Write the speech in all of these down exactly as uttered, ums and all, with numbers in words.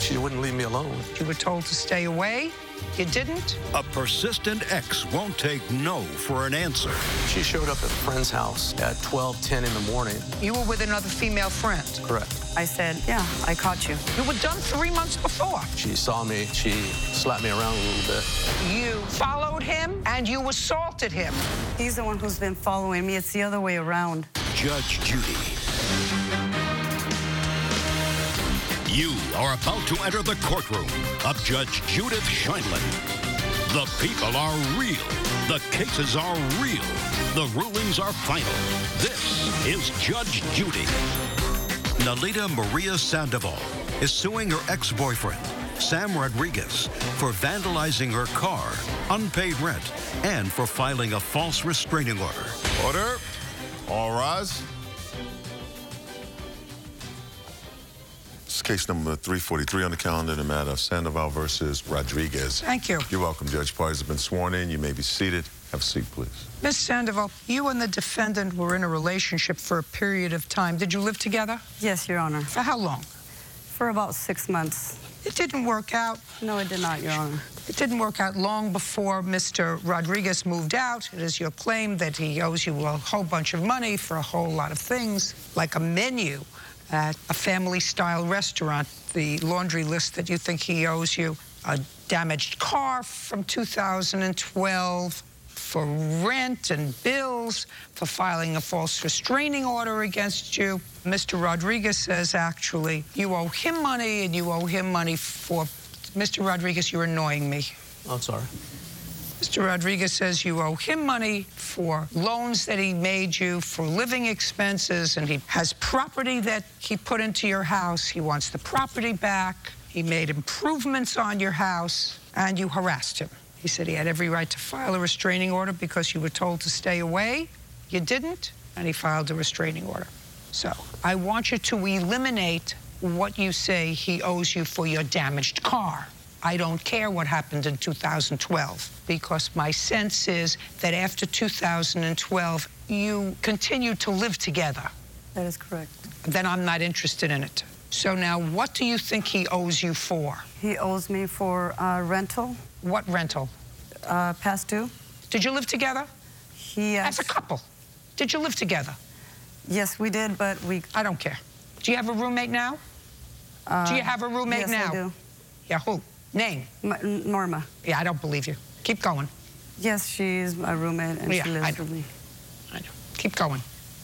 She wouldn't leave me alone. You were told to stay away. You didn't. A persistent ex won't take no for an answer. She showed up at a friend's house at twelve ten in the morning. You were with another female friend. Correct. I said, yeah, I caught you. You were done three months before. She saw me. She slapped me around a little bit. You followed him and you assaulted him. He's the one who's been following me. It's the other way around. Judge Judy. You are about to enter the courtroom of Judge Judith Sheindlin. The people are real. The cases are real. The rulings are final. This is Judge Judy. Nalita Maria Sandoval is suing her ex-boyfriend, Sam Rodriguez, for vandalizing her car, unpaid rent, and for filing a false restraining order. Order. All rise. This is case number three forty-three on the calendar in the matter of Sandoval versus Rodriguez. Thank you. You're welcome, Judge. Parties have been sworn in. You may be seated. Have a seat, please. Miss Sandoval, you and the defendant were in a relationship for a period of time. Did you live together? Yes, Your Honor. For how long? For about six months. It didn't work out. No, it did not, Your Honor. It didn't work out long before Mister Rodriguez moved out. It is your claim that he owes you a whole bunch of money for a whole lot of things, like a menu at a family-style restaurant, the laundry list that you think he owes you, a damaged car from two thousand twelve, for rent and bills, for filing a false restraining order against you. Mister Rodriguez says, actually, you owe him money and you owe him money for... Mister Rodriguez, you're annoying me. I'm sorry. Mister Rodriguez says you owe him money for loans that he made you, for living expenses, and he has property that he put into your house. He wants the property back. He made improvements on your house, and you harassed him. He said he had every right to file a restraining order because you were told to stay away. You didn't, and he filed a restraining order. So I want you to eliminate what you say he owes you for your damaged car. I don't care what happened in two thousand twelve, because my sense is that after two thousand twelve, you continued to live together. That is correct. Then I'm not interested in it. So now, what do you think he owes you for? He owes me for uh, rental. What rental? Uh, past due. Did you live together? He As a couple. Did you live together? Yes, we did, but we... I don't care. Do you have a roommate now? Uh, do you have a roommate yes, now? Yes, I do. Yeah, who? Name? M Norma. Yeah, I don't believe you. Keep going. Yes, she's my roommate, and yeah, she lives I know. with me. I know. Keep going.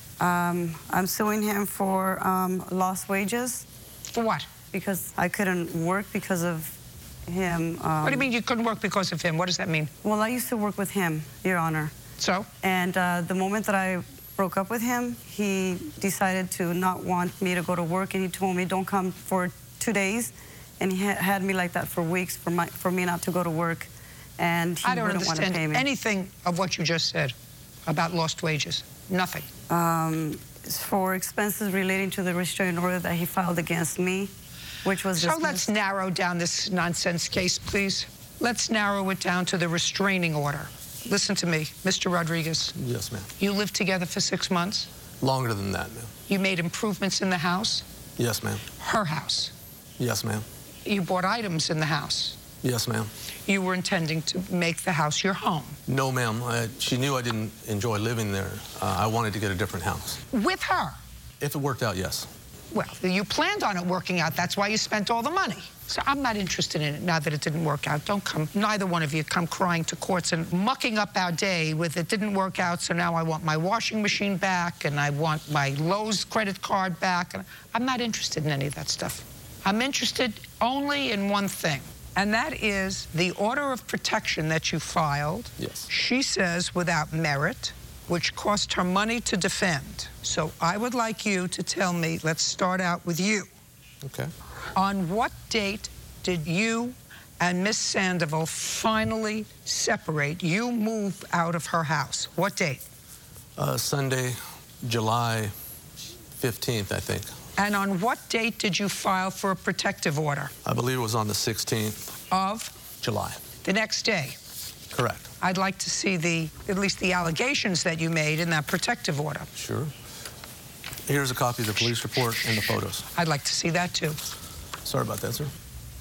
Um, I'm suing him for um, lost wages. For what? Because I couldn't work because of him. Um, what do you mean you couldn't work because of him? What does that mean? Well, I used to work with him, Your Honor. So? And uh, the moment that I broke up with him, he decided to not want me to go to work, and he told me, don't come for two days. And he ha had me like that for weeks for, my, for me not to go to work. And he I don't wouldn't want to pay understand me. anything of what you just said about lost wages. Nothing. Um, for expenses relating to the restraining order that he filed against me, which was So dismissed. let's narrow down this nonsense case, please. Let's narrow it down to the restraining order. Listen to me, Mister Rodriguez. Yes, ma'am. You lived together for six months? Longer than that, ma'am. You made improvements in the house? Yes, ma'am. Her house? Yes, ma'am. You bought items in the house? Yes, ma'am. You were intending to make the house your home? No, ma'am. She knew I didn't enjoy living there. Uh, I wanted to get a different house. With her? If it worked out, yes. Well, you planned on it working out. That's why you spent all the money. So I'm not interested in it now that it didn't work out. Don't come, neither one of you come crying to courts and mucking up our day with it didn't work out, so now I want my washing machine back and I want my Lowe's credit card back. And I'm not interested in any of that stuff. I'm interested only in one thing, and that is the order of protection that you filed. Yes. She says without merit, which cost her money to defend. So I would like you to tell me, let's start out with you. Okay. On what date did you and Miss Sandoval finally separate? You move out of her house. What date? Uh, Sunday, July fifteenth, I think. And on what date did you file for a protective order? I believe it was on the sixteenth. Of? July. The next day? Correct. I'd like to see the, at least the allegations that you made in that protective order. Sure. Here's a copy of the police report and the photos. I'd like to see that too. Sorry about that, sir.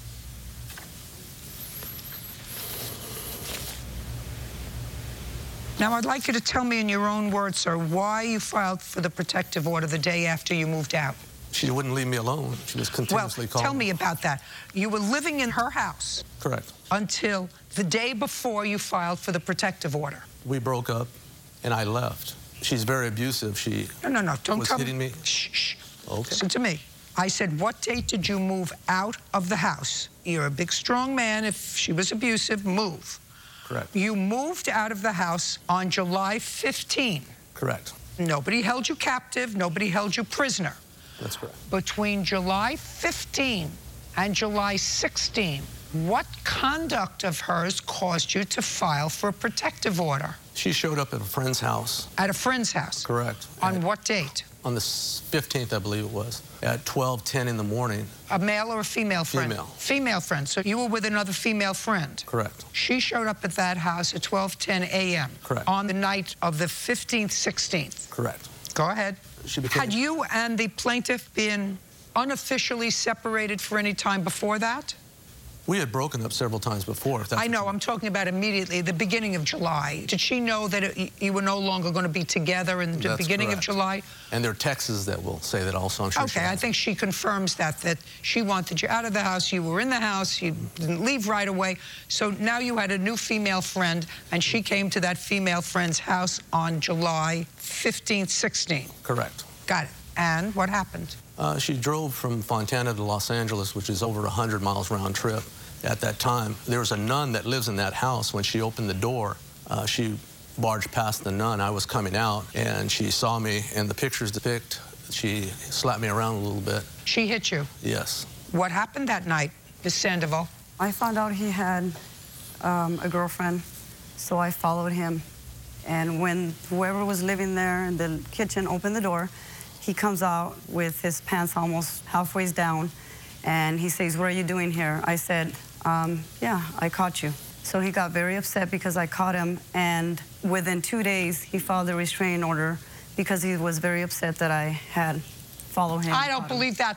Now, I'd like you to tell me in your own words, sir, why you filed for the protective order the day after you moved out. She wouldn't leave me alone. She was continuously well, calling. Tell me about that. You were living in her house. Correct. Until the day before you filed for the protective order. We broke up, and I left. She's very abusive. She no, no, no. Don't was tell hitting me. Shh, shh. Okay. Listen to me. I said, what date did you move out of the house? You're a big, strong man. If she was abusive, move. Correct. You moved out of the house on July fifteenth. Correct. Nobody held you captive. Nobody held you prisoner. That's correct. Between July fifteenth and July sixteenth, what conduct of hers caused you to file for a protective order? She showed up at a friend's house. At a friend's house? Correct. On at, what date? On the fifteenth, I believe it was, at twelve ten in the morning. A male or a female friend? Female. Female friend. So you were with another female friend? Correct. She showed up at that house at twelve ten a m Correct. On the night of the fifteenth, sixteenth? Correct. Go ahead. She became... Had you and the plaintiff been unofficially separated for any time before that? We had broken up several times before. If that's I know. I'm talking about immediately, the beginning of July. Did she know that it, you were no longer going to be together in the That's beginning correct. of July? And there are texts that will say that also. I'm sure. Okay, I think she confirms that, that she wanted you out of the house, you were in the house, you didn't leave right away. So now you had a new female friend, and she came to that female friend's house on July fifteenth, sixteenth. Correct. Got it. And what happened? Uh, she drove from Fontana to Los Angeles, which is over one hundred miles round trip. At that time, there was a nun that lives in that house. When she opened the door, uh, she barged past the nun. I was coming out, and she saw me, and the pictures depict, she slapped me around a little bit. She hit you? Yes. What happened that night, Miz Sandoval? I found out he had um, a girlfriend, so I followed him. And when whoever was living there in the kitchen opened the door, he comes out with his pants almost halfway down, and he says, "What are you doing here?" I said, um, yeah, I caught you. So he got very upset because I caught him, and within two days, he filed a restraining order because he was very upset that I had followed him. I don't believe that.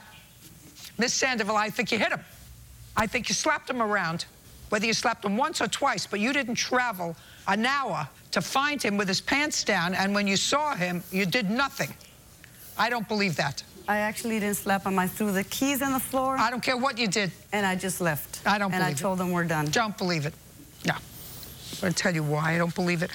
Miz Sandoval, I think you hit him. I think you slapped him around, whether you slapped him once or twice, but you didn't travel an hour to find him with his pants down, and when you saw him, you did nothing. I don't believe that. I actually didn't slap him. I threw the keys on the floor. I don't care what you did. And I just left. I don't and believe it. And I told them we're done. Don't believe it. No. I'm going to tell you why I don't believe it.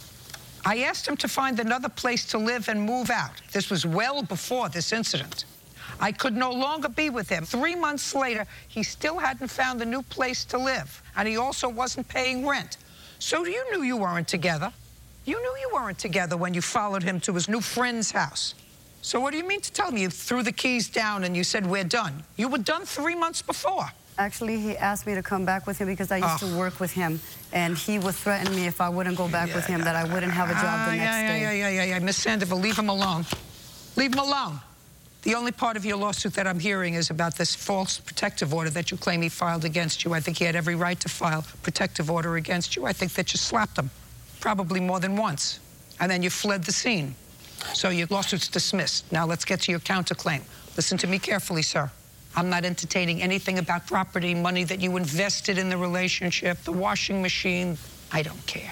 I asked him to find another place to live and move out. This was well before this incident. I could no longer be with him. Three months later, he still hadn't found a new place to live, and he also wasn't paying rent. So you knew you weren't together. You knew you weren't together when you followed him to his new friend's house. So what do you mean to tell me you threw the keys down and you said, we're done? You were done three months before. Actually, he asked me to come back with him because I used oh. to work with him, and he would threaten me if I wouldn't go back yeah, with him, yeah, that I wouldn't have a job the yeah, next yeah, day. Yeah, yeah, yeah, yeah. Miz Sandoval, leave him alone. Leave him alone. The only part of your lawsuit that I'm hearing is about this false protective order that you claim he filed against you. I think he had every right to file a protective order against you. I think that you slapped him, probably more than once, and then you fled the scene. So your lawsuit's dismissed. Now let's get to your counterclaim. Listen to me carefully, sir. I'm not entertaining anything about property, money that you invested in the relationship, the washing machine. I don't care.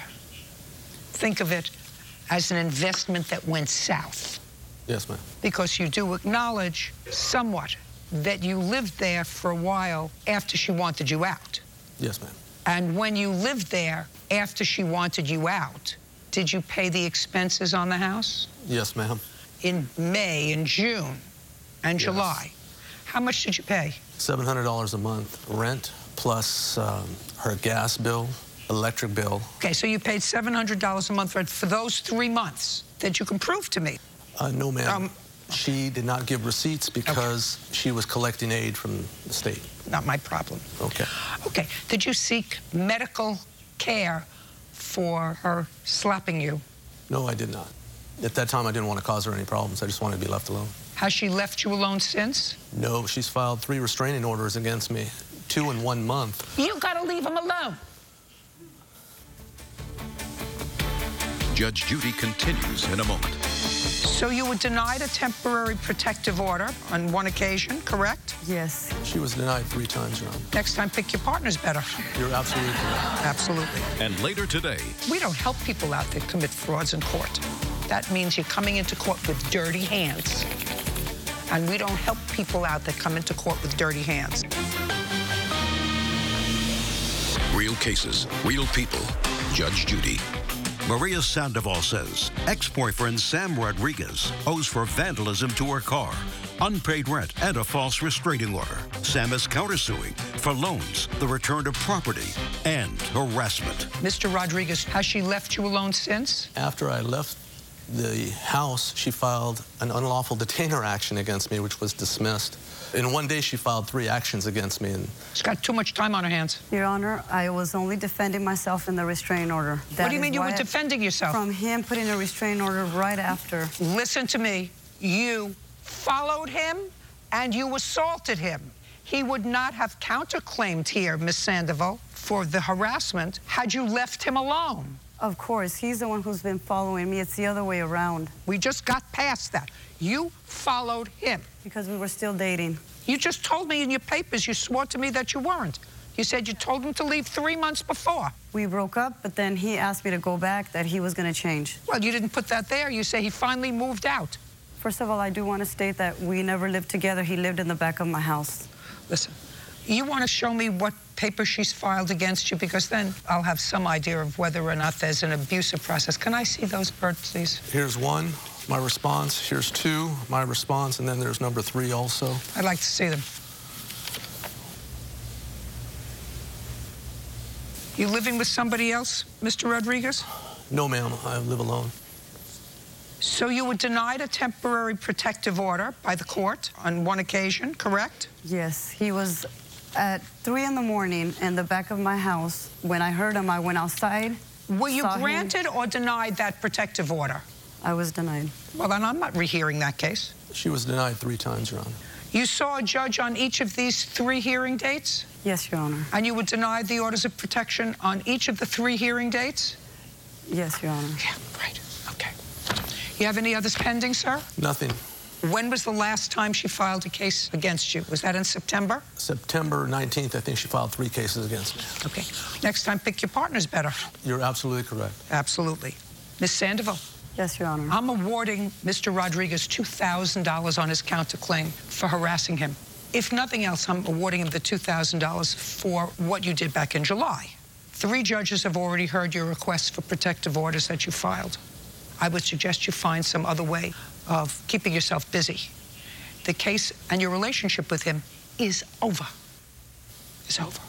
Think of it as an investment that went south. Yes, ma'am. Because you do acknowledge somewhat that you lived there for a while after she wanted you out. Yes, ma'am. And when you lived there after she wanted you out, did you pay the expenses on the house? Yes, ma'am. In May, in June, and Yes. July. How much did you pay? seven hundred dollars a month rent, plus um, her gas bill, electric bill. Okay, so you paid seven hundred dollars a month rent for those three months that you can prove to me. Uh, no, ma'am. Um, she did not give receipts because okay. she was collecting aid from the state. Not my problem. Okay. Okay. Did you seek medical care for her slapping you? No, I did not. At that time, I didn't want to cause her any problems. I just wanted to be left alone. Has she left you alone since? No, she's filed three restraining orders against me, two in one month. You gotta leave him alone. Judge Judy continues in a moment. So you were denied a temporary protective order on one occasion, correct? Yes. She was denied three times, Your Honor. Next time, pick your partners better. You're absolutely correct. Absolutely. And later today, We don't help people out that commit frauds in court. That means you're coming into court with dirty hands. And we don't help people out that come into court with dirty hands. real cases, real people. Judge Judy. Maria Sandoval says ex-boyfriend Sam Rodriguez owes for vandalism to her car, unpaid rent, and a false restraining order. Sam is countersuing for loans, the return of property, and harassment. Mister Rodriguez, has she left you alone since? After I left the house, she filed an unlawful detainer action against me, which was dismissed. In one day, she filed three actions against me. And She's got too much time on her hands. Your Honor, I was only defending myself in the restraining order. That What do you is mean you why were I- defending yourself? From him putting a restraining order right after. Listen to me. You followed him and you assaulted him. He would not have counterclaimed here, Miss Sandoval, for the harassment had you left him alone. Of course, he's the one who's been following me. It's the other way around. We just got past that. You followed him. Because we were still dating. You just told me in your papers, you swore to me that you weren't. You said you told him to leave three months before. We broke up, but then he asked me to go back, that he was going to change. Well, you didn't put that there. You say he finally moved out. First of all, I do want to state that we never lived together. He lived in the back of my house. Listen, you want to show me what paper she's filed against you, because then I'll have some idea of whether or not there's an abusive process. Can I see those, Bert, please? here's one, my response. Here's two, my response. And then there's number three also. I'd like to see them. You living with somebody else, Mister Rodriguez? No, ma'am, I live alone. So you were denied a temporary protective order by the court on one occasion, correct? Yes, he was at three in the morning in the back of my house. When I heard him, I went outside. Were you saw him. granted or denied that protective order? I was denied. Well, then I'm not rehearing that case. She was denied three times, Your Honor. You saw a judge on each of these three hearing dates? Yes, Your Honor. And you were denied the orders of protection on each of the three hearing dates? Yes, Your Honor. Yeah, right. Okay. You have any others pending, sir? Nothing. When was the last time she filed a case against you? Was that in September? September nineteenth, I think she filed three cases against me. Okay. Next time, pick your partners better. You're absolutely correct. Absolutely. Miss Sandoval, Yes, Your Honor. I'm awarding Mister Rodriguez two thousand dollars on his counterclaim for harassing him. If nothing else, I'm awarding him the two thousand dollars for what you did back in July. Three judges have already heard your requests for protective orders that you filed. I would suggest you find some other way of keeping yourself busy. The case and your relationship with him is over. Is over.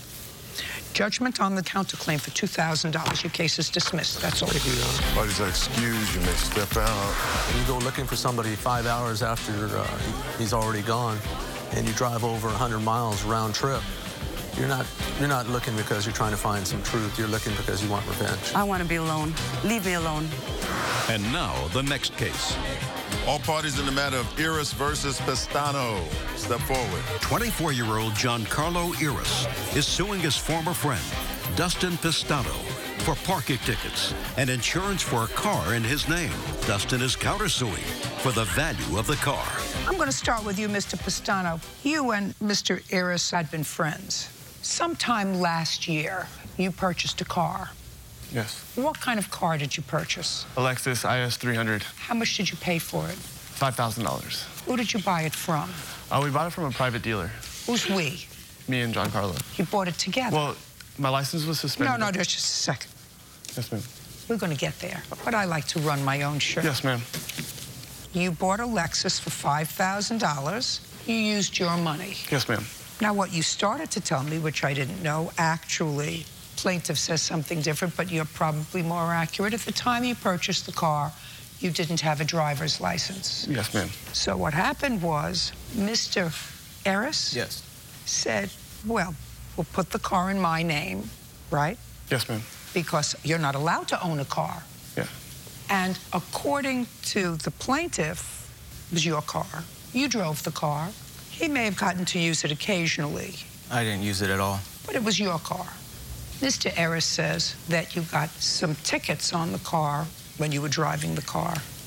Judgment on the counterclaim for two thousand dollars. Your case is dismissed. That's all. Thank you, Your Honor. Parties are excused. You may step out. You go looking for somebody five hours after uh, he's already gone, and you drive over one hundred miles round trip. You're not, you're not looking because you're trying to find some truth. You're looking because you want revenge. I want to be alone. Leave me alone. And now, the next case. All parties in the matter of Iris versus Pestano. Step forward. twenty-four-year-old Giancarlo Iris is suing his former friend, Dustin Pestano, for parking tickets and insurance for a car in his name. Dustin is countersuing for the value of the car. I'm going to start with you, Mister Pestano. You and Mister Iris had been friends. Sometime last year, you purchased a car. Yes. What kind of car did you purchase? A Lexus I S three hundred. How much did you pay for it? five thousand dollars. Who did you buy it from? Uh, we bought it from a private dealer. Who's we? Me and Giancarlo. You bought it together. Well, my license was suspended. no, no, just a second. Yes, ma'am. We're going to get there. But I like to run my own show. Yes, ma'am. You bought a Lexus for five thousand dollars. You used your money. Yes, ma'am. Now, what you started to tell me, which I didn't know, actually, plaintiff says something different, but you're probably more accurate. At the time you purchased the car, you didn't have a driver's license. Yes, ma'am. So what happened was Mister Eris Yes. said, well, we'll put the car in my name, right? Yes, ma'am. Because you're not allowed to own a car. Yeah. And according to the plaintiff, it was your car. You drove the car. He may have gotten to use it occasionally, I didn't use it at all. but it was your car. Mister Eris says that you got some tickets on the car when you were driving the car,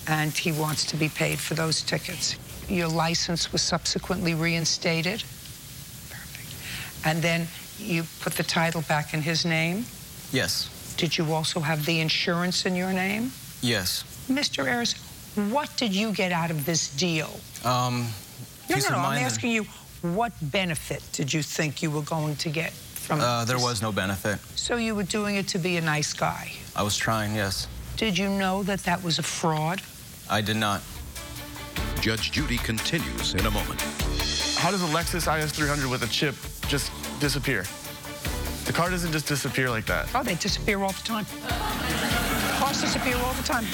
and he wants to be paid for those tickets. Your license was subsequently reinstated? Perfect. And then you put the title back in his name? Yes. Did you also have the insurance in your name? Yes. Mister Ayers, what did you get out of this deal? Um, no, peace no, no, of I'm mind asking you, what benefit did you think you were going to get from Uh, there this? was no benefit. So you were doing it to be a nice guy? I was trying, yes. Did you know that that was a fraud? I did not. Judge Judy continues in a moment. How does a Lexus I S three hundred with a chip just disappear? The car doesn't just disappear like that. Oh, they disappear all the time. Cars disappear all the time.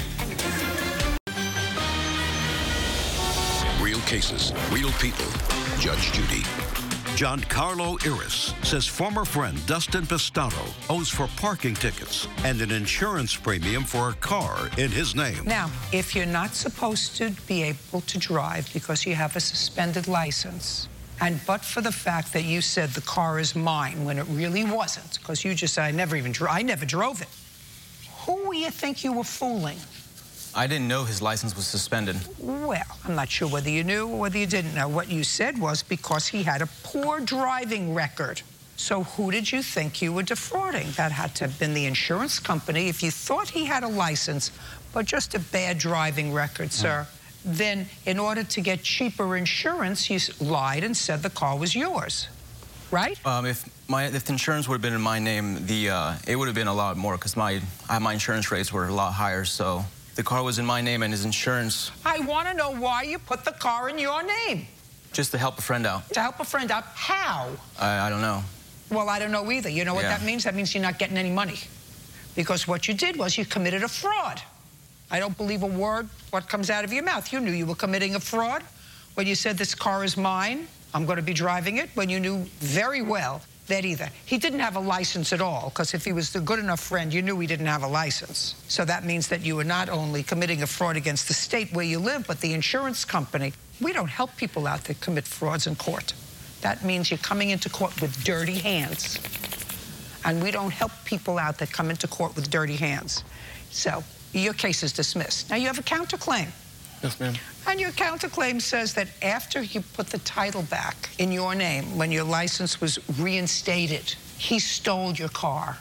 Real cases, real people. Judge Judy. Giancarlo Iris says former friend Dustin Pistado owes for parking tickets and an insurance premium for a car in his name. Now, if you're not supposed to be able to drive because you have a suspended license, and but for the fact that you said the car is mine when it really wasn't, because you just said I never even dro- I never drove it, who do you think you were fooling? I didn't know his license was suspended. Well, I'm not sure whether you knew or whether you didn't know. What you said was because he had a poor driving record. So who did you think you were defrauding? That had to have been the insurance company. If you thought he had a license, but just a bad driving record, sir, mm. then in order to get cheaper insurance, you lied and said the car was yours, right? Um, if my if the insurance would have been in my name, the uh, it would have been a lot more because my I, my insurance rates were a lot higher. So. The car was in my name and his insurance. I want to know why you put the car in your name. Just to help a friend out. To help a friend out? How? I, I don't know. Well, I don't know either. You know what yeah. that means? That means you're not getting any money. Because what you did was you committed a fraud. I don't believe a word what comes out of your mouth. You knew you were committing a fraud when you said this car is mine, I'm going to be driving it, when you knew very well that either he didn't have a license at all, because if he was the good enough friend, you knew he didn't have a license. So that means that you were not only committing a fraud against the state where you live, but the insurance company. We don't help people out that commit frauds in court. That means you're coming into court with dirty hands. And we don't help people out that come into court with dirty hands. So your case is dismissed. Now you have a counterclaim. Yes, ma'am. And your counterclaim says that after you put the title back in your name, when your license was reinstated, he stole your car.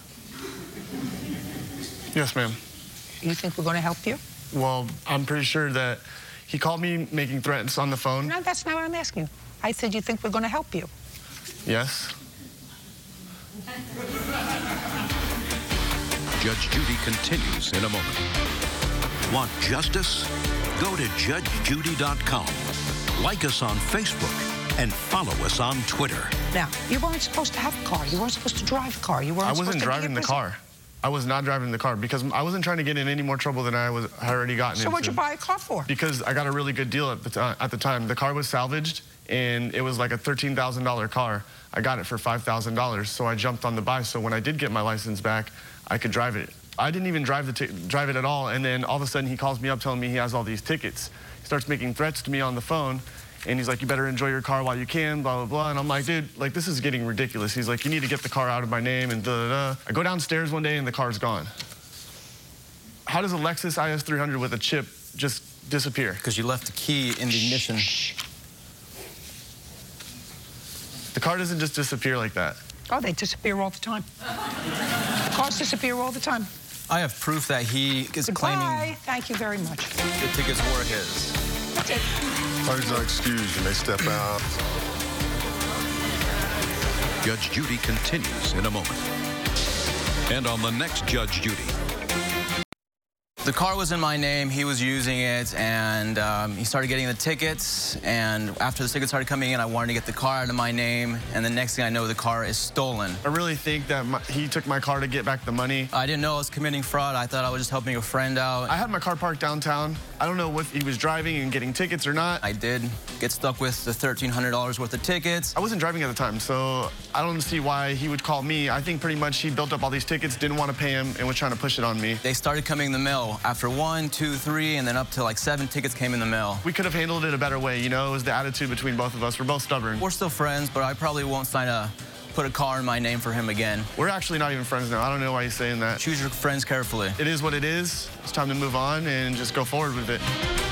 Yes, ma'am. You think we're going to help you? Well, I'm pretty sure that he called me making threats on the phone. No, that's not what I'm asking you. I said you think we're going to help you. Yes. Judge Judy continues in a moment. Want justice? Go to judge judy dot com. Like us on Facebook and follow us on Twitter. Now, you weren't supposed to have a car. You weren't supposed to drive a car. You weren't I supposed wasn't to driving be the a prisoner. car. I was not driving the car because I wasn't trying to get in any more trouble than I was I already gotten So into. what'd you buy a car for? Because I got a really good deal at the, uh, at the time. The car was salvaged, and it was like a thirteen thousand dollar car. I got it for five thousand dollars, so I jumped on the buy. So when I did get my license back, I could drive it. I didn't even drive, the t drive it at all, and then all of a sudden he calls me up telling me he has all these tickets. He starts making threats to me on the phone, and he's like, you better enjoy your car while you can, blah, blah, blah. And I'm like, dude, like, this is getting ridiculous. He's like, you need to get the car out of my name, and da, da, da. I go downstairs one day, and the car's gone. How does a Lexus I S three hundred with a chip just disappear? Because you left the key in the ignition. The car doesn't just disappear like that. Oh, they disappear all the time. Cars disappear all the time. I have proof that he is Goodbye. claiming Thank you very much. the tickets were his. That's it. Parties are excused. You may step out. Judge Judy continues in a moment. And on the next Judge Judy. The car was in my name, he was using it, and um, he started getting the tickets, and after the tickets started coming in, I wanted to get the car out of my name, and the next thing I know, the car is stolen. I really think that my, he took my car to get back the money. I didn't know I was committing fraud. I thought I was just helping a friend out. I had my car parked downtown. I don't know if he was driving and getting tickets or not. I did get stuck with the thirteen hundred dollars worth of tickets. I wasn't driving at the time, so I don't see why he would call me. I think pretty much he built up all these tickets, didn't want to pay him, and was trying to push it on me. They started coming in the mail. After one, two, three, and then up to like seven tickets came in the mail. We could have handled it a better way, you know? It was the attitude between both of us. We're both stubborn. We're still friends, but I probably won't sign a put a car in my name for him again. We're actually not even friends now. I don't know why he's saying that. Choose your friends carefully. It is what it is. It's time to move on and just go forward with it.